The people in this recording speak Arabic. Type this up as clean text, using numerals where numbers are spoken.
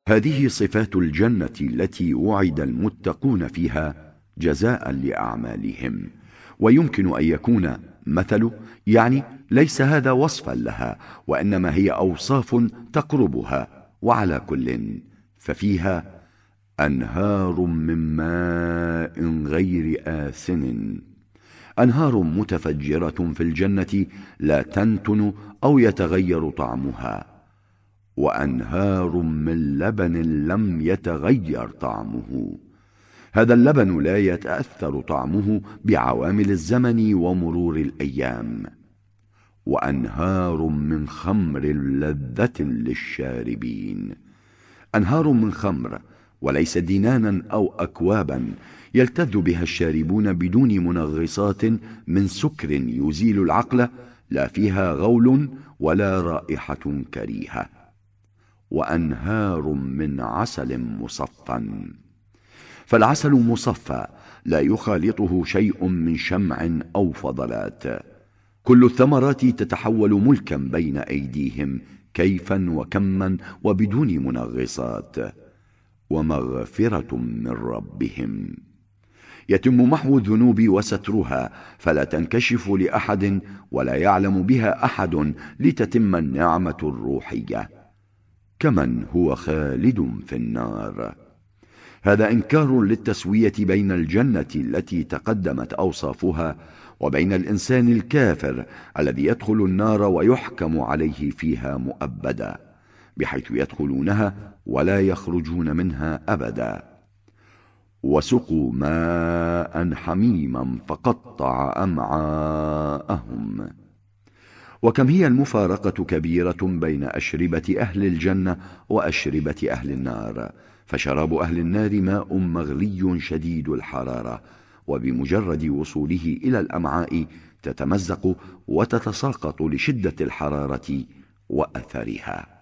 هذه صفات الجنة التي وعد المتقون فيها جزاء لأعمالهم. ويمكن أن يكون مثل، يعني ليس هذا وصفا لها، وإنما هي أوصاف تقربها. وعلى كل ففيها أنهار من ماء غير آسن، أنهار متفجرة في الجنة لا تنتن أو يتغير طعمها، وأنهار من لبن لم يتغير طعمه. هذا اللبن لا يتأثر طعمه بعوامل الزمن ومرور الأيام. وأنهار من خمر لذة للشاربين، أنهار من خمر وليس دينانا أو أكوابا يلتذ بها الشاربون بدون منغصات من سكر يزيل العقل، لا فيها غول ولا رائحة كريهة. وأنهار من عسل مصفى، فالعسل مصفى لا يخالطه شيء من شمع أو فضلات. كل الثمرات تتحول ملكا بين أيديهم كيفا وكما وبدون منغصات، ومغفرة من ربهم. يتم محو الذنوب وسترها، فلا تنكشف لأحد ولا يعلم بها أحد، لتتم النعمة الروحية. كمن هو خالد في النار. هذا إنكار للتسوية بين الجنة التي تقدمت أوصافها وبين الإنسان الكافر الذي يدخل النار ويحكم عليه فيها مؤبدا، بحيث يدخلونها ولا يخرجون منها أبدا. وسقوا ماء حميما فقطع أمعاءهم. وكم هي المفارقة كبيرة بين أشربة أهل الجنة وأشربة أهل النار. فشراب أهل النار ماء مغلي شديد الحرارة، وبمجرد وصوله إلى الأمعاء تتمزق وتتساقط لشدة الحرارة وأثرها.